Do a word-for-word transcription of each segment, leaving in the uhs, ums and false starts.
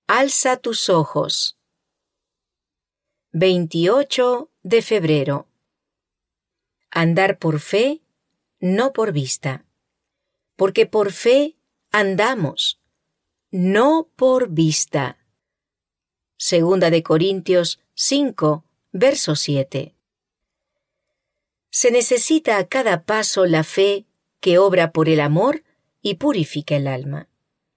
Alza tus ojos. veintiocho de febrero. Andar por fe, no por vista. Porque por fe andamos, no por vista. Segunda de Corintios cinco, verso siete. Se necesita a cada paso la fe que obra por el amor y purifica el alma.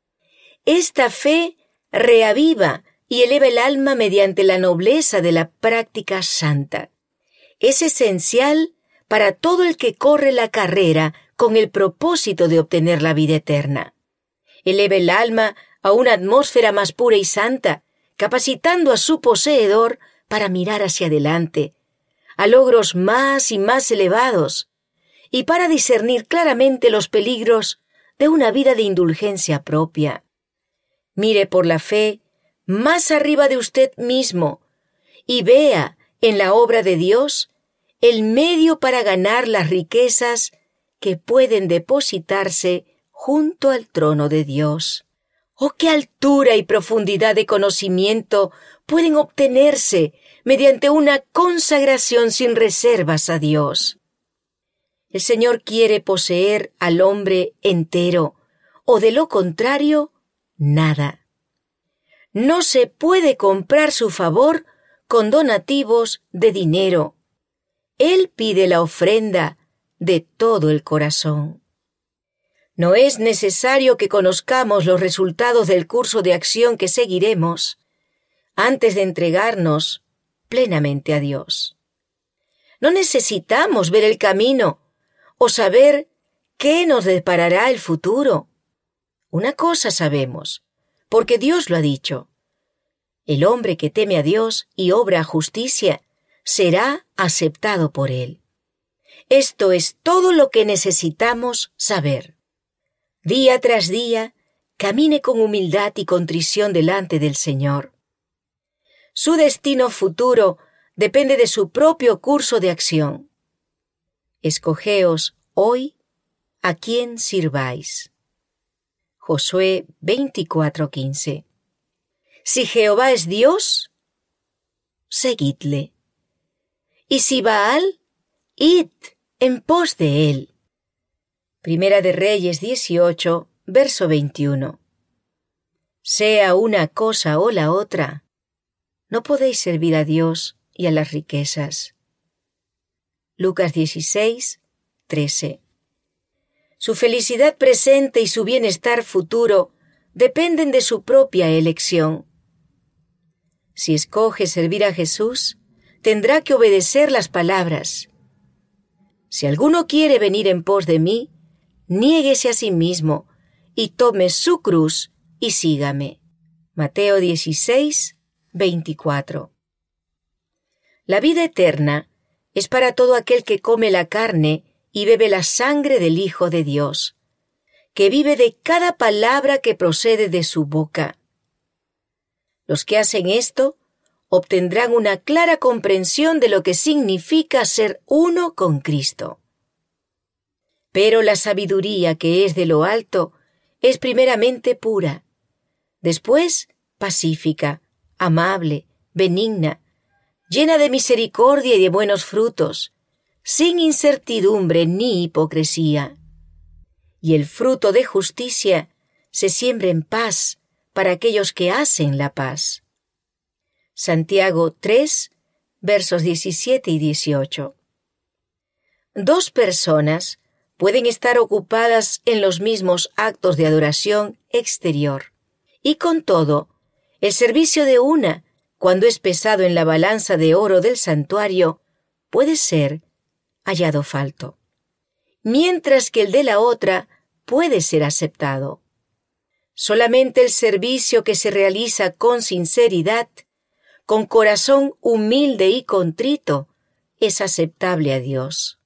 Esta fe reaviva y eleva el alma mediante la nobleza de la práctica santa. Es esencial para todo el que corre la carrera con el propósito de obtener la vida eterna. Eleva el alma a una atmósfera más pura y santa, capacitando a su poseedor para mirar hacia adelante, a logros más y más elevados, y para discernir claramente los peligros de una vida de indulgencia propia. Mire por la fe más arriba de usted mismo y vea en la obra de Dios el medio para ganar las riquezas que pueden depositarse junto al trono de Dios. ¡Oh, qué altura y profundidad de conocimiento pueden obtenerse mediante una consagración sin reservas a Dios! El Señor quiere poseer al hombre entero, o de lo contrario, nada. No se puede comprar su favor con donativos de dinero. Él pide la ofrenda de todo el corazón. No es necesario que conozcamos los resultados del curso de acción que seguiremos antes de entregarnos plenamente a Dios. No necesitamos ver el camino o saber qué nos deparará el futuro. Una cosa sabemos, porque Dios lo ha dicho: el hombre que teme a Dios y obra justicia será aceptado por Él. Esto es todo lo que necesitamos saber. Día tras día, camine con humildad y contrición delante del Señor. Su destino futuro depende de su propio curso de acción. Escogeos hoy a quién sirváis. Josué veinticuatro quince. Si Jehová es Dios, seguidle. Y si Baal, id en pos de él. Primera de Reyes dieciocho, verso veintiuno. Sea una cosa o la otra, no podéis servir a Dios y a las riquezas. Lucas dieciséis, trece. Su felicidad presente y su bienestar futuro dependen de su propia elección. Si escoge servir a Jesús, tendrá que obedecer las palabras: si alguno quiere venir en pos de mí, niéguese a sí mismo y tome su cruz y sígame. Mateo dieciséis, veinticuatro. La vida eterna es para todo aquel que come la carne y bebe la sangre del Hijo de Dios, que vive de cada palabra que procede de su boca. Los que hacen esto obtendrán una clara comprensión de lo que significa ser uno con Cristo. Pero la sabiduría que es de lo alto es primeramente pura, después pacífica, amable, benigna, llena de misericordia y de buenos frutos, sin incertidumbre ni hipocresía. Y el fruto de justicia se siembra en paz para aquellos que hacen la paz. Santiago tres, versos diecisiete y dieciocho. Dos personas pueden estar ocupadas en los mismos actos de adoración exterior, y con todo, el servicio de una, cuando es pesado en la balanza de oro del santuario, puede ser hallado falto, mientras que el de la otra puede ser aceptado. Solamente el servicio que se realiza con sinceridad, con corazón humilde y contrito, es aceptable a Dios.